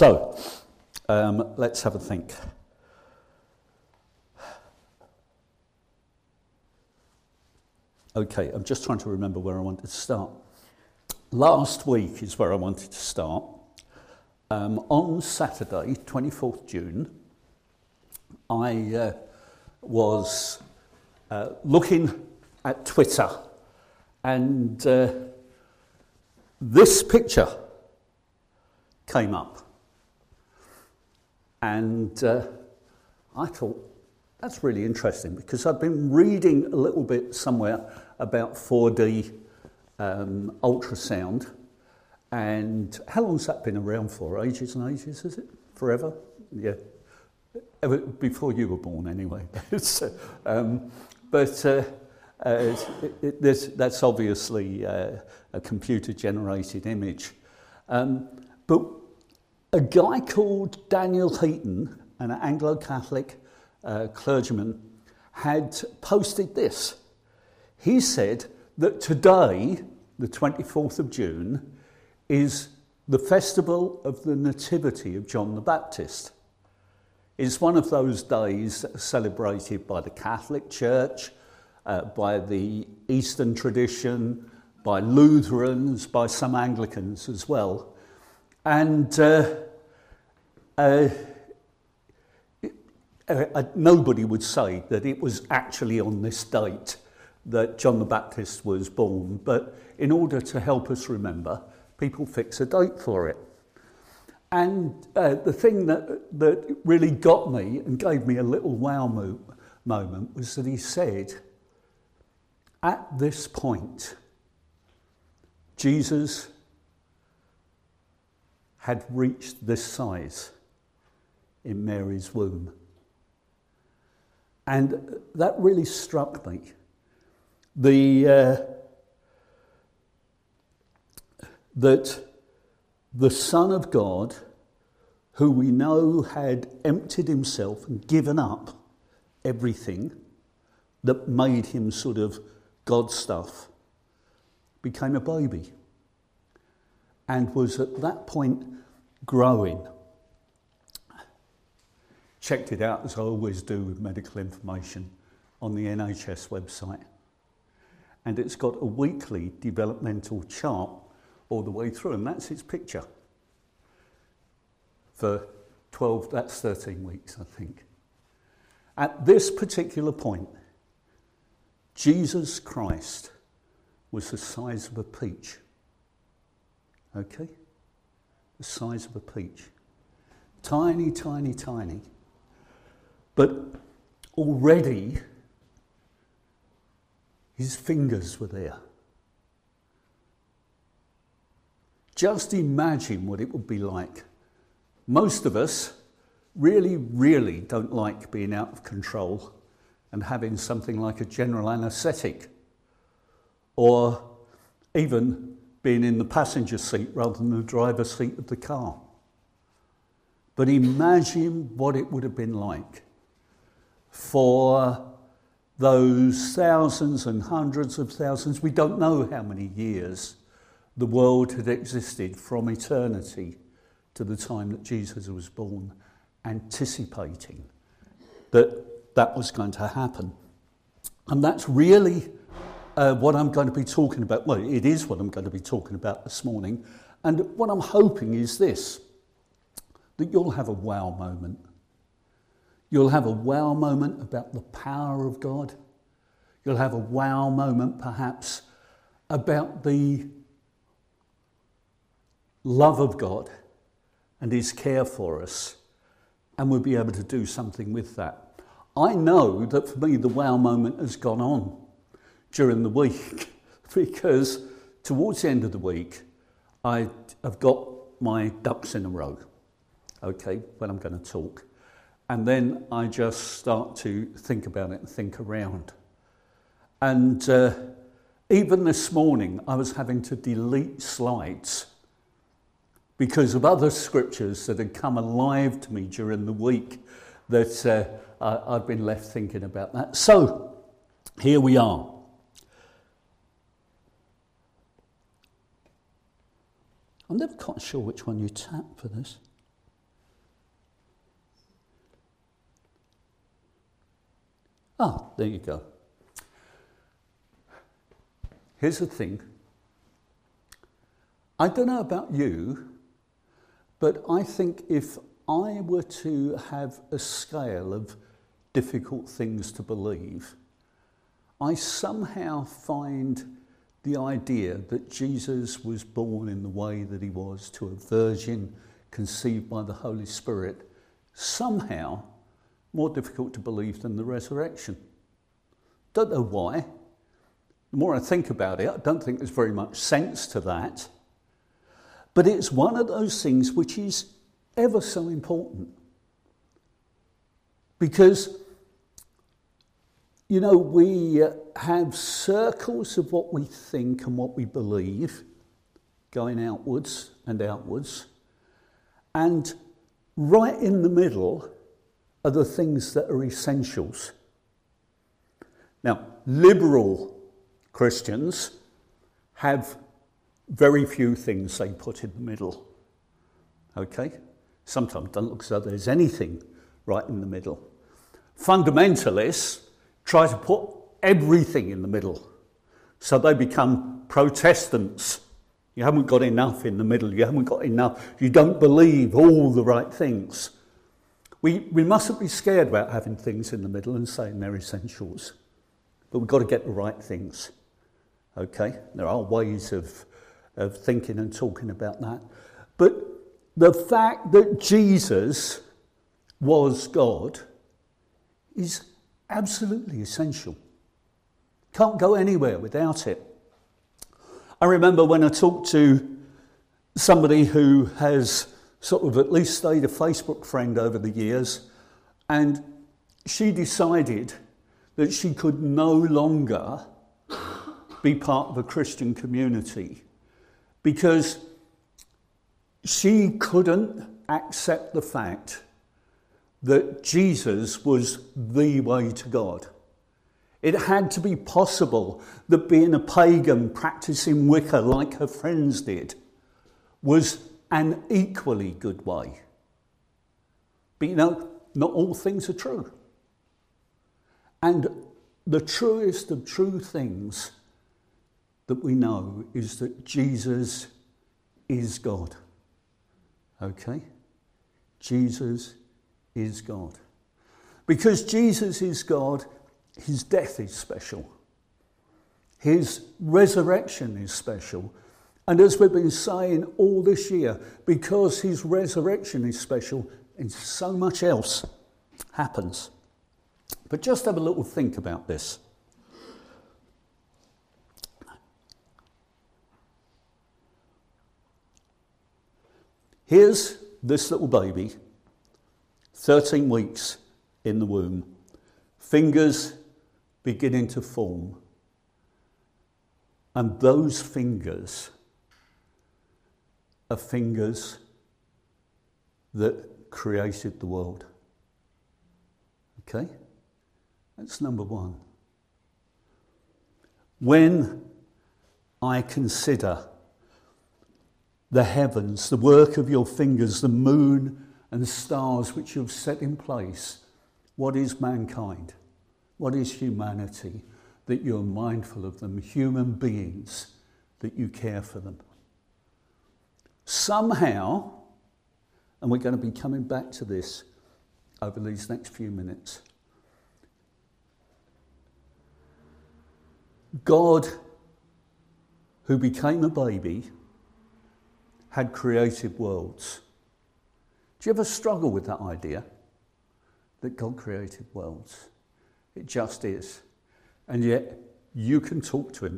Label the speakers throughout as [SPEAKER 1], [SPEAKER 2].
[SPEAKER 1] So, let's have a think. Okay, I'm just trying to remember where I wanted to start. Last week is where I wanted to start. On Saturday, 24th June, I was looking at Twitter, and this picture came up. And I thought, that's really interesting, because I've been reading a little bit somewhere about 4D ultrasound. And how long's that been around for? Ages and ages, is it? Forever? Yeah. Before you were born, anyway. That's obviously a computer-generated image. But a guy called Daniel Heaton, an Anglo-Catholic clergyman, had posted this. He said that today, the 24th of June, is the festival of the Nativity of John the Baptist. It's one of those days celebrated by the Catholic Church, by the Eastern tradition, by Lutherans, by some Anglicans as well. And nobody would say that it was actually on this date that John the Baptist was born, but in order to help us remember, people fix a date for it. And the thing that really got me and gave me a little wow moment was that he said, at this point, Jesus had reached this size in Mary's womb. And that really struck me. That the Son of God, who we know had emptied himself and given up everything that made him sort of God stuff, became a baby and was at that point growing. Checked it out, as I always do with medical information, on the NHS website. And it's got a weekly developmental chart all the way through, and that's its picture. For 13 weeks, I think. At this particular point, Jesus Christ was the size of a peach. Okay? The size of a peach. Tiny, tiny, tiny. But already, his fingers were there. Just imagine what it would be like. Most of us really, really don't like being out of control and having something like a general anaesthetic, or even being in the passenger seat rather than the driver's seat of the car. But imagine what it would have been like for those thousands and hundreds of thousands, we don't know how many years, the world had existed from eternity to the time that Jesus was born, anticipating that that was going to happen. And that's really what I'm going to be talking about. Well, it is what I'm going to be talking about this morning. And what I'm hoping is this, that you'll have a wow moment. You'll have a wow moment about the power of God. You'll have a wow moment, perhaps, about the love of God and his care for us, and we'll be able to do something with that. I know that for me the wow moment has gone on during the week because towards the end of the week I've got my ducks in a row, okay, when I'm going to talk. And then I just start to think about it and think around. And even this morning I was having to delete slides because of other scriptures that had come alive to me during the week that I've been left thinking about that. So, here we are. I'm never quite sure which one you tap for this. There you go. Here's the thing. I don't know about you, but I think if I were to have a scale of difficult things to believe, I somehow find the idea that Jesus was born in the way that he was to a virgin conceived by the Holy Spirit somehow more difficult to believe than the resurrection. Don't know why. The more I think about it, I don't think there's very much sense to that. But it's one of those things which is ever so important. Because, you know, we have circles of what we think and what we believe going outwards and outwards. And right in the middle are the things that are essentials. Now, liberal Christians have very few things they put in the middle. Okay? Sometimes it doesn't look as though there's anything right in the middle. Fundamentalists try to put everything in the middle. So they become Protestants. You haven't got enough in the middle. You haven't got enough. You don't believe all the right things. We mustn't be scared about having things in the middle and saying they're essentials. But we've got to get the right things. Okay? There are ways of thinking and talking about that. But the fact that Jesus was God is absolutely essential. Can't go anywhere without it. I remember when I talked to somebody who has sort of at least stayed a Facebook friend over the years, and she decided that she could no longer be part of a Christian community because she couldn't accept the fact that Jesus was the way to God. It had to be possible that being a pagan practicing Wicca like her friends did was an equally good way. But you know, not all things are true. And the truest of true things that we know is that Jesus is God. Okay? Jesus is God. Because Jesus is God, his death is special. His resurrection is special. And as we've been saying all this year, because his resurrection is special, and so much else happens. But just have a little think about this. Here's this little baby, 13 weeks in the womb, fingers beginning to form. And those fingers are fingers that created the world. Okay? That's number one. When I consider the heavens, the work of your fingers, the moon and the stars which you've set in place, what is mankind? What is humanity? That you're mindful of them, human beings, that you care for them. Somehow, and we're going to be coming back to this over these next few minutes, God, who became a baby, had created worlds. Do you ever struggle with that idea? That God created worlds? It just is. And yet, you can talk to him.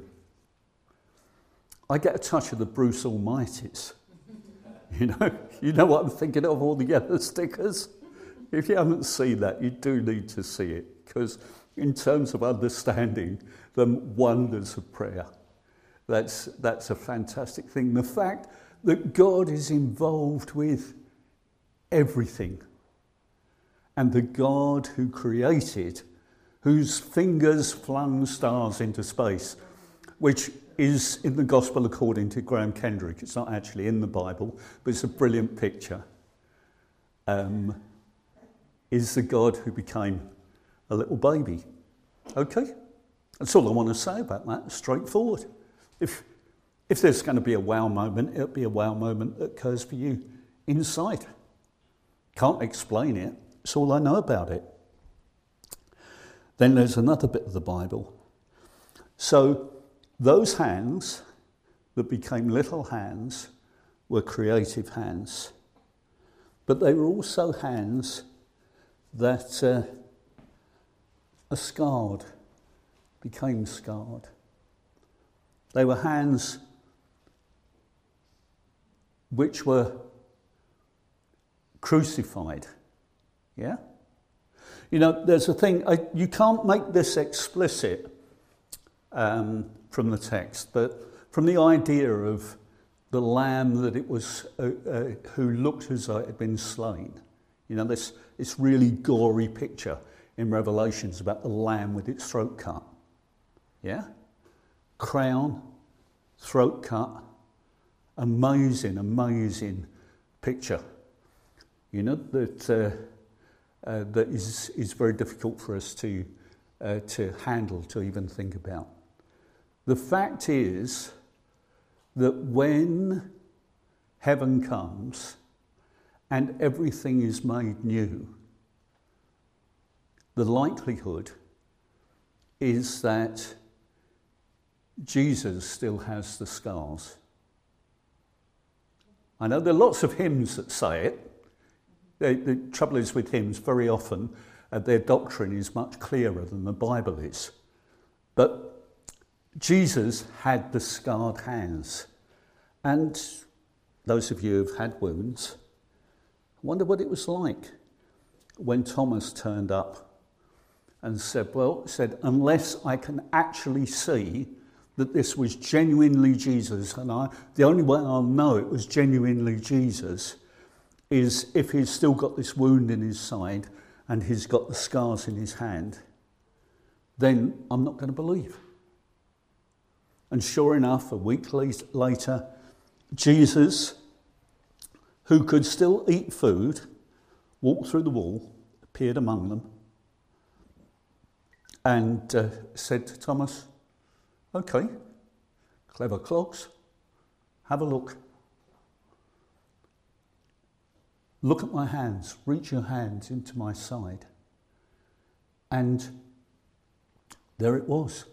[SPEAKER 1] I get a touch of the Bruce Almighties. You know what I'm thinking of, all the yellow stickers? If you haven't seen that, you do need to see it. Because in terms of understanding the wonders of prayer, that's a fantastic thing. The fact that God is involved with everything. And the God who created, whose fingers flung stars into space, which is in the Gospel according to Graham Kendrick. It's not actually in the Bible, but it's a brilliant picture. Is the God who became a little baby. Okay? That's all I want to say about that. Straightforward. If there's going to be a wow moment, it'll be a wow moment that occurs for you inside. Can't explain it. It's all I know about it. Then there's another bit of the Bible. So those hands that became little hands were creative hands. But they were also hands that are scarred, became scarred. They were hands which were crucified. Yeah? You know, there's a thing, you can't make this explicit from the text, but from the idea of the lamb that it was, who looked as though it had been slain. You know, this really gory picture in Revelations about the lamb with its throat cut. Yeah? Crown, throat cut, amazing picture. You know, that is very difficult for us to handle, to even think about. The fact is that when heaven comes and everything is made new, the likelihood is that Jesus still has the scars. I know there are lots of hymns that say it. The trouble is with hymns, very often their doctrine is much clearer than the Bible is. But Jesus had the scarred hands. And those of you who've had wounds, I wonder what it was like when Thomas turned up and said, unless I can actually see that this was genuinely Jesus, and the only way I'll know it was genuinely Jesus is if he's still got this wound in his side and he's got the scars in his hand, then I'm not going to believe. And sure enough, a week later, Jesus, who could still eat food, walked through the wall, appeared among them, and said to Thomas, "Okay, clever clogs, have a look. Look at my hands, reach your hands into my side." And there it was.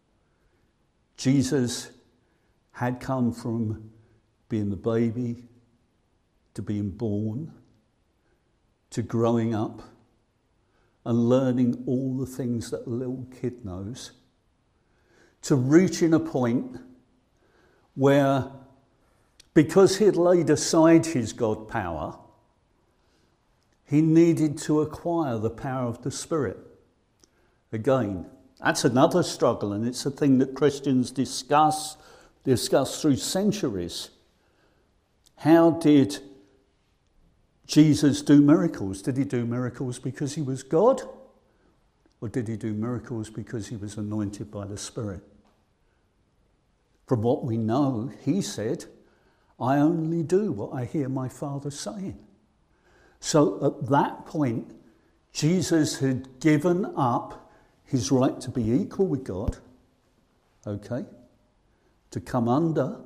[SPEAKER 1] Jesus had come from being the baby to being born, to growing up and learning all the things that a little kid knows, to reaching a point where, because he had laid aside his God power, he needed to acquire the power of the Spirit. Again, that's another struggle, and it's a thing that Christians discuss through centuries. How did Jesus do miracles? Did he do miracles because he was God? Or did he do miracles because he was anointed by the Spirit? From what we know, he said, "I only do what I hear my Father saying." So at that point, Jesus had given up his right to be equal with God, okay, to come under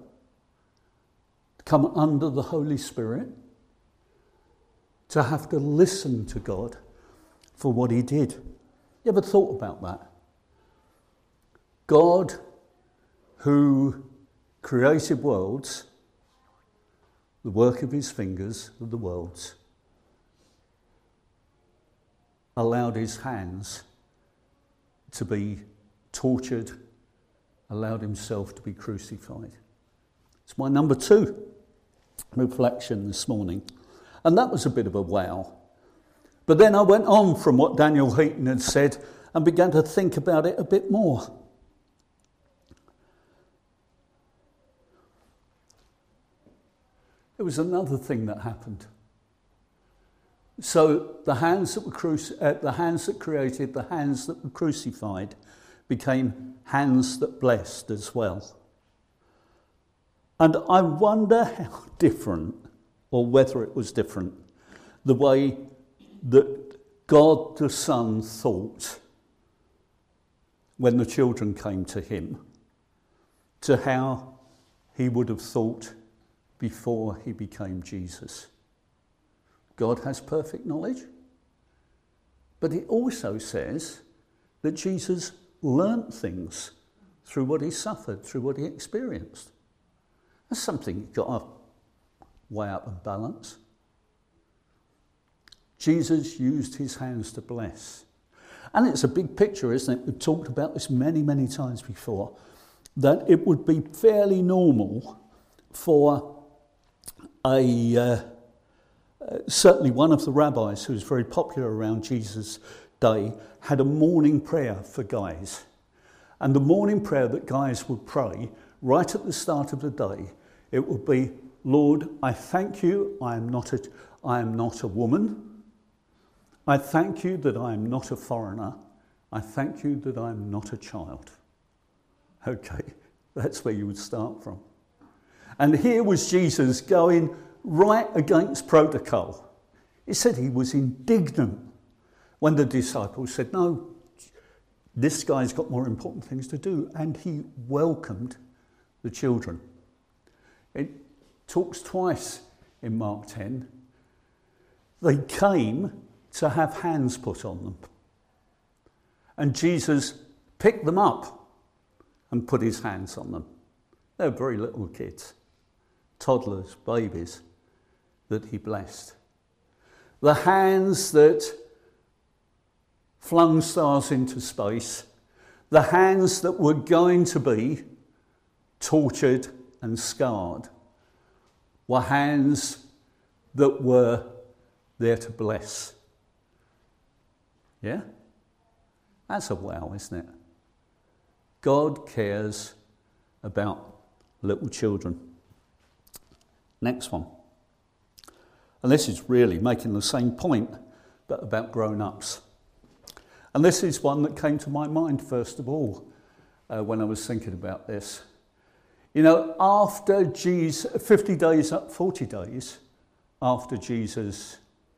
[SPEAKER 1] the Holy Spirit, to have to listen to God for what he did. You ever thought about that? God, who created worlds, the work of his fingers of the worlds, allowed his hands to be tortured, allowed himself to be crucified. It's my number 2 reflection this morning. And that was a bit of a wow. But then I went on from what Daniel Heaton had said and began to think about it a bit more. There was another thing that happened. So the hands that created, the hands that were crucified, became hands that blessed as well. And I wonder how different, or whether it was different, the way that God the Son thought when the children came to him to how he would have thought before he became Jesus. God has perfect knowledge, but it also says that Jesus learnt things through what he suffered, through what he experienced. That's something you've got to weigh up and balance. Jesus used his hands to bless. And it's a big picture, isn't it? We've talked about this many, many times before, that it would be fairly normal for certainly one of the rabbis who was very popular around Jesus' day had a morning prayer for guys. And the morning prayer that guys would pray right at the start of the day, it would be, Lord, I thank you I am not a woman. I thank you that I am not a foreigner. I thank you that I am not a child. Okay, that's where you would start from. And here was Jesus going right against protocol. It said he was indignant when the disciples said, no, this guy's got more important things to do. And he welcomed the children. It talks twice in Mark 10. They came to have hands put on them. And Jesus picked them up and put his hands on them. They're very little kids, toddlers, babies that he blessed. The hands that flung stars into space, the hands that were going to be tortured and scarred, were hands that were there to bless. Yeah? That's a wow, isn't it? God cares about little children. Next one. And this is really making the same point, but about grown-ups. And this is one that came to my mind first of all when I was thinking about this. You know, after Jesus, 40 days after Jesus,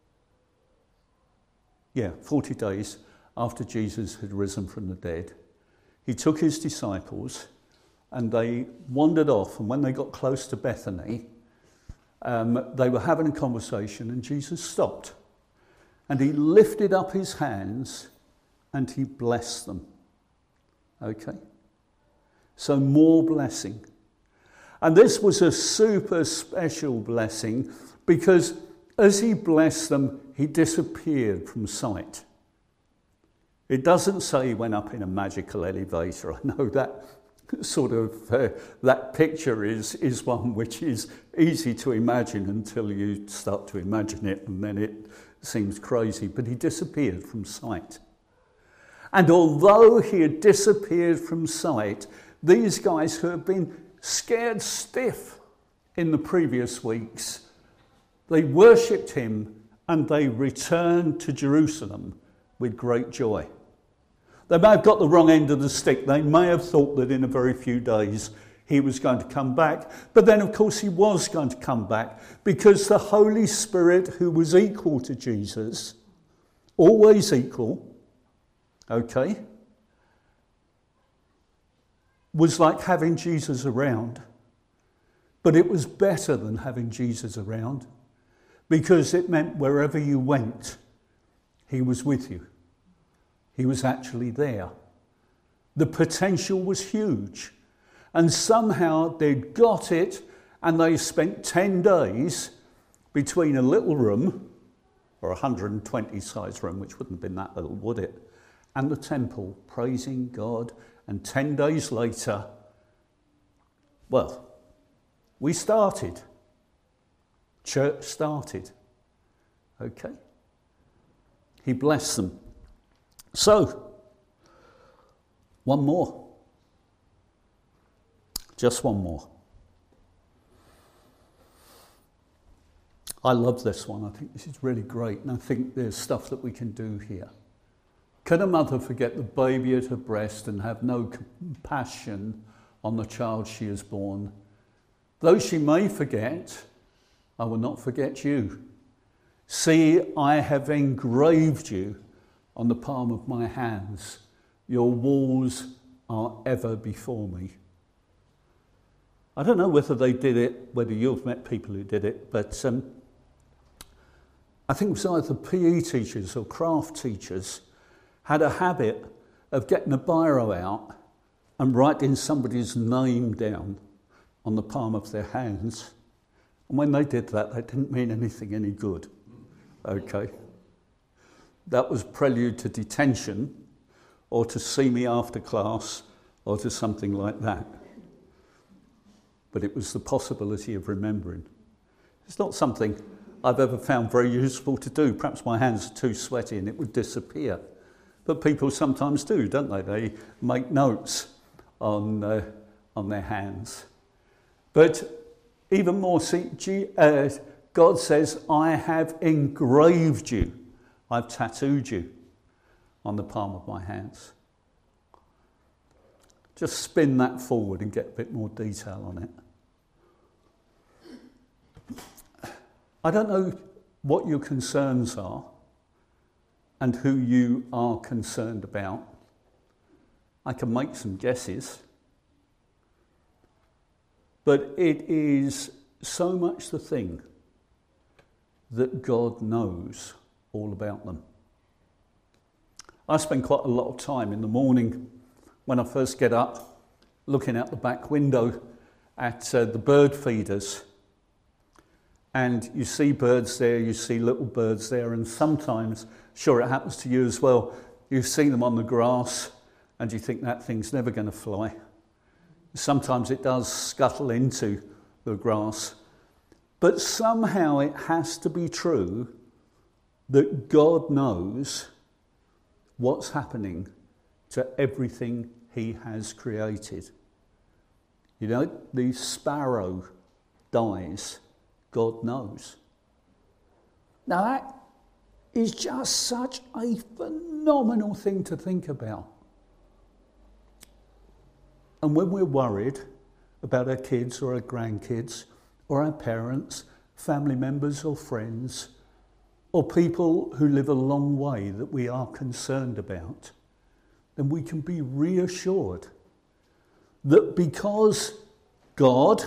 [SPEAKER 1] 40 days after Jesus had risen from the dead, he took his disciples and they wandered off. And when they got close to Bethany, they were having a conversation and Jesus stopped. And he lifted up his hands and he blessed them. Okay? So more blessing. And this was a super special blessing because as he blessed them, he disappeared from sight. It doesn't say he went up in a magical elevator. I know that sort of, that picture is one which is easy to imagine until you start to imagine it, and then it seems crazy. But he disappeared from sight. And although he had disappeared from sight, these guys who had been scared stiff in the previous weeks, they worshipped him and they returned to Jerusalem with great joy. They may have got the wrong end of the stick. They may have thought that in a very few days he was going to come back. But then, of course, he was going to come back because the Holy Spirit, who was equal to Jesus, always equal, okay, was like having Jesus around. But it was better than having Jesus around because it meant wherever you went, he was with you. He was actually there. The potential was huge. And somehow they'd got it and they spent 10 days between a little room, or 120 size room, which wouldn't have been that little, would it? And the temple, praising God. And 10 days later, well, we started. Church started. Okay? He blessed them. So, one more. Just one more. I love this one. I think this is really great. And I think there's stuff that we can do here. Can a mother forget the baby at her breast and have no compassion on the child she has borne? Though she may forget, I will not forget you. See, I have engraved you on the palm of my hands. Your walls are ever before me. I don't know whether they did it, whether you've met people who did it, but I think it was either PE teachers or craft teachers had a habit of getting a biro out and writing somebody's name down on the palm of their hands. And when they did that, they didn't mean anything any good. Okay. That was prelude to detention, or to see me after class, or to something like that. But it was the possibility of remembering. It's not something I've ever found very useful to do. Perhaps my hands are too sweaty and it would disappear. But people sometimes do, don't they? They make notes on their hands. But even more, God says, I have engraved you. I've tattooed you on the palm of my hands. Just spin that forward and get a bit more detail on it. I don't know what your concerns are and who you are concerned about. I can make some guesses. But it is so much the thing that God knows all about them. I spend quite a lot of time in the morning when I first get up looking out the back window at the bird feeders. And you see birds there, you see little birds there, and sometimes, sure it happens to you as well, you see them on the grass and you think that thing's never going to fly. Sometimes it does scuttle into the grass. But somehow it has to be true that God knows what's happening to everything he has created. You know, the sparrow dies. God knows. Now that is just such a phenomenal thing to think about. And when we're worried about our kids or our grandkids or our parents, family members or friends, or people who live a long way that we are concerned about, then we can be reassured that because God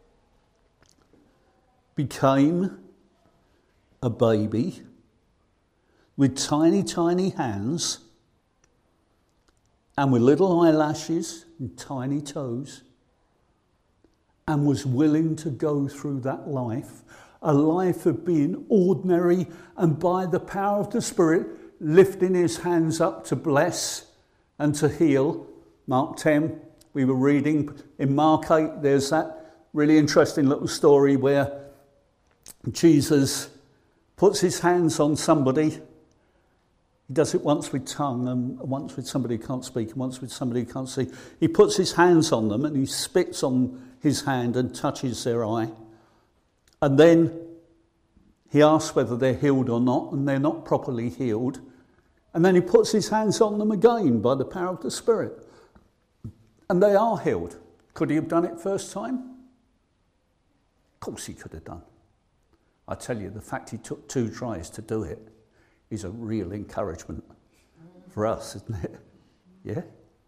[SPEAKER 1] became a baby with tiny, tiny hands and with little eyelashes and tiny toes, and was willing to go through that life, a life of being ordinary and by the power of the Spirit, lifting his hands up to bless and to heal. Mark 10, we were reading. In Mark 8, there's that really interesting little story where Jesus puts his hands on somebody. He does it once with tongue and once with somebody who can't speak and once with somebody who can't see. He puts his hands on them and he spits on his hand and touches their eye. And then he asks whether they're healed or not, and they're not properly healed. And then he puts his hands on them again by the power of the Spirit. And they are healed. Could he have done it first time? Of course he could have done. I tell you, the fact he took 2 tries to do it is a real encouragement for us, isn't it? Yeah?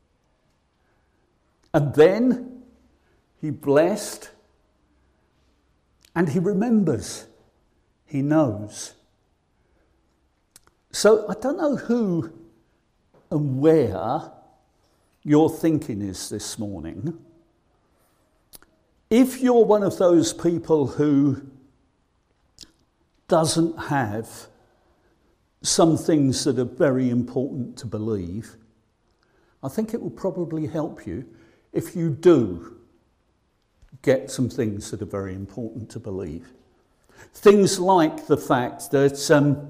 [SPEAKER 1] And then he blessed and he remembers. He knows. So I don't know who and where your thinking is this morning. If you're one of those people who doesn't have some things that are very important to believe, I think it will probably help you if you do get some things that are very important to believe. Things like the fact that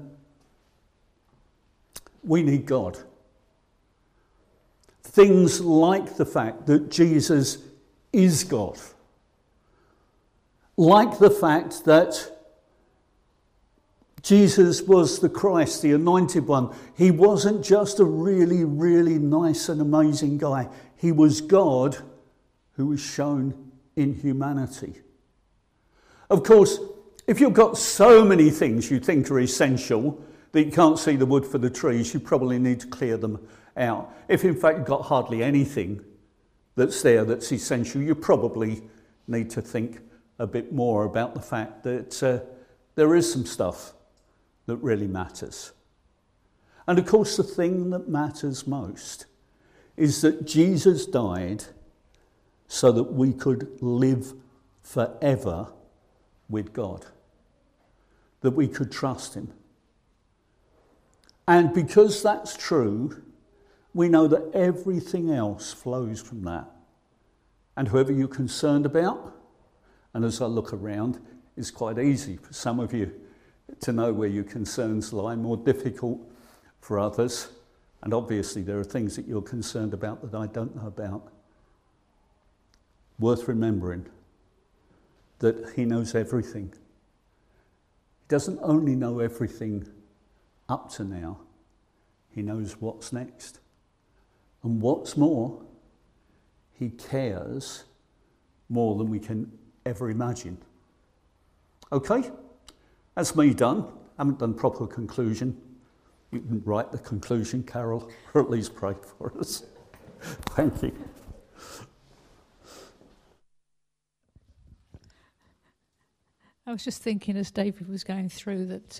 [SPEAKER 1] we need God. Things like the fact that Jesus is God. Like the fact that Jesus was the Christ, the anointed one. He wasn't just a really, really nice and amazing guy. He was God who was shown in humanity. Of course, if you've got so many things you think are essential that you can't see the wood for the trees, you probably need to clear them out. If in fact you've got hardly anything that's there that's essential, you probably need to think a bit more about the fact that there is some stuff that really matters. And of course, the thing that matters most is that Jesus died so that we could live forever with God, that we could trust him. And because that's true, we know that everything else flows from that. And whoever you're concerned about, and as I look around, it's quite easy for some of you to know where your concerns lie, more difficult for others. And obviously there are things that you're concerned about that I don't know about. Worth remembering that he knows everything. He doesn't only know everything up to now, he knows what's next. And what's more, he cares more than we can ever imagine. Okay, that's me done. I haven't done proper conclusion. You can write the conclusion, Carol, or at least pray for us. Thank you.
[SPEAKER 2] I was just thinking as David was going through that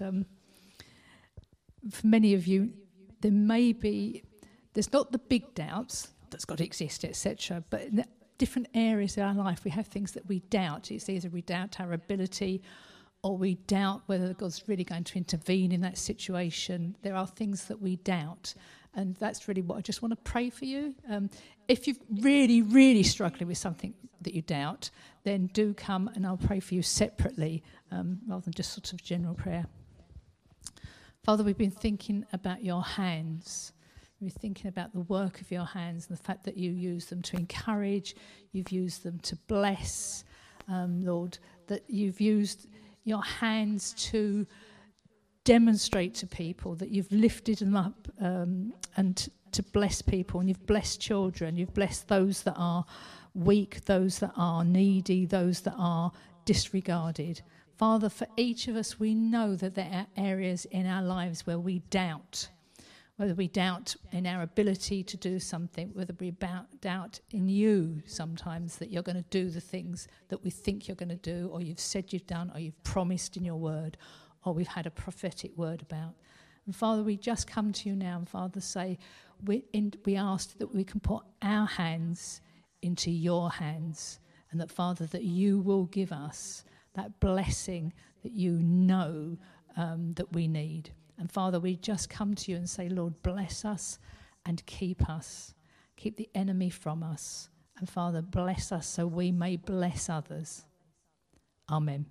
[SPEAKER 2] for many of you, there's not the big doubts that's got to exist, etc., but in different areas of our life we have things that we doubt. It's either we doubt our ability or we doubt whether God's really going to intervene in that situation. There are things that we doubt, and that's really what I just want to pray for you. If you're really, really struggling with something that you doubt, then do come and I'll pray for you separately rather than just sort of general prayer. Father, we've been thinking about your hands. We're thinking about the work of your hands and the fact that you use them to encourage, you've used them to bless, Lord, that you've used your hands to demonstrate to people that you've lifted them up and to bless people, and you've blessed children, you've blessed those that are weak, those that are needy, those that are disregarded. Father, for each of us, we know that there are areas in our lives where we doubt, whether we doubt in our ability to do something, whether we doubt in you sometimes that you're going to do the things that we think you're going to do, or you've said you've done, or you've promised in your word, or we've had a prophetic word about. And Father, we just come to you now and Father say, we ask that we can put our hands into your hands, and that Father, that you will give us that blessing that you know that we need. And Father, we just come to you and say, Lord, bless us and keep us. Keep the enemy from us. And Father, bless us so we may bless others. Amen.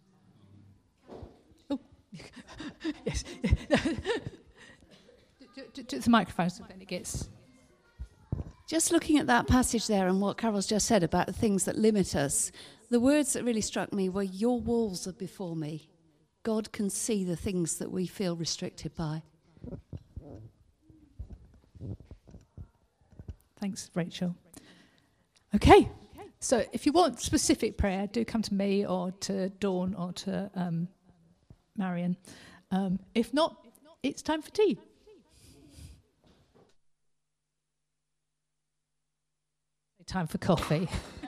[SPEAKER 2] Oh, yes. To the microphone so then it gets...
[SPEAKER 3] Just looking at that passage there and what Carol's just said about the things that limit us, the words that really struck me were, your walls are before me. God can see the things that we feel restricted by.
[SPEAKER 2] Thanks, Rachel. Okay, so if you want specific prayer, do come to me or to Dawn or to Marion. If not, it's time for tea. Time for coffee.